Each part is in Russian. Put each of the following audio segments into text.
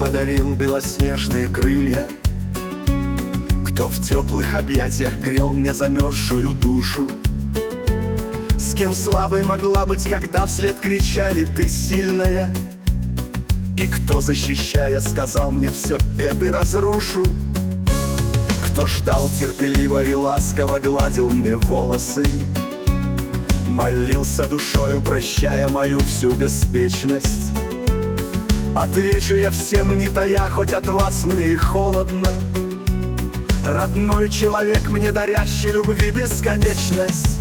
подарил белоснежные крылья, кто в теплых объятиях грел мне замерзшую душу. С кем слабой могла быть, когда вслед кричали «ты сильная», и кто, защищая, сказал мне «все беды разрушу». Кто ждал терпеливо и ласково гладил мне волосы, молился душою, прощая мою всю беспечность. Отвечу я всем, не тая, хоть от вас мне и холодно, родной человек, мне дарящий любви бесконечность.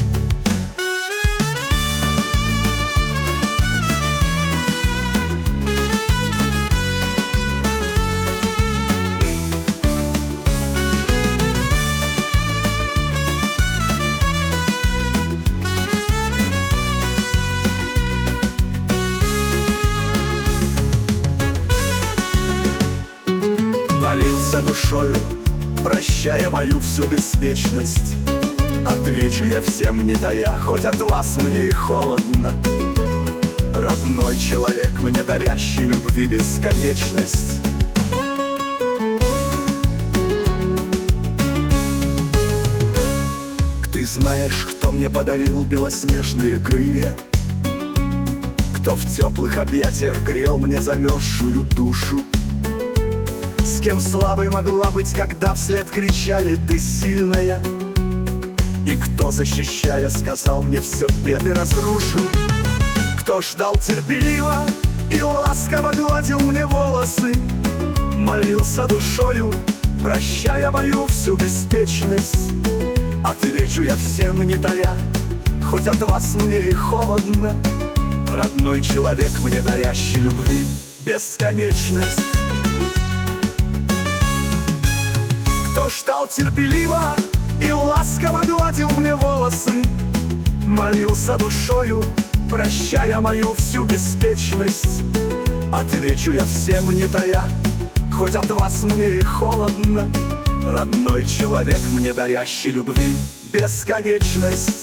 Молился душою, прощая мою всю беспечность. Отвечу я всем, не тая, хоть от вас мне и холодно, родной человек, мне дарящий любви бесконечность. Ты знаешь, кто мне подарил белоснежные крылья, кто в теплых объятиях грел мне замерзшую душу. С кем слабой могла быть, когда вслед кричали «ты сильная», и кто, защищая, сказал мне «все беды разрушу». Кто ждал терпеливо и ласково гладил мне волосы, молился душою, прощая мою всю беспечность. Отвечу я всем, не тая, хоть от вас мне и холодно, родной человек, мне дарящий любви бесконечность. Кто ждал терпеливо и ласково гладил мне волосы, молился душою, прощая мою всю беспечность. Отвечу я всем, не тая, хоть от вас мне и холодно, родной человек, мне дарящий любви бесконечность.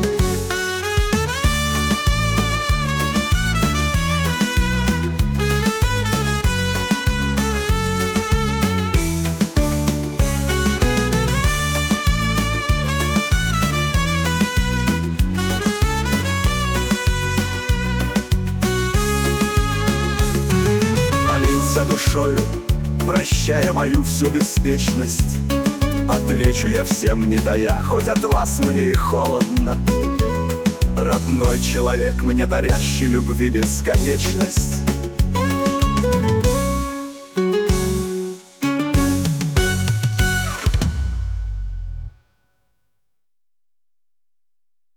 Душою, прощая мою всю беспечность. Отвечу я всем, не тая, хоть от вас мне и холодно, родной человек, мне дарящий любви бесконечность.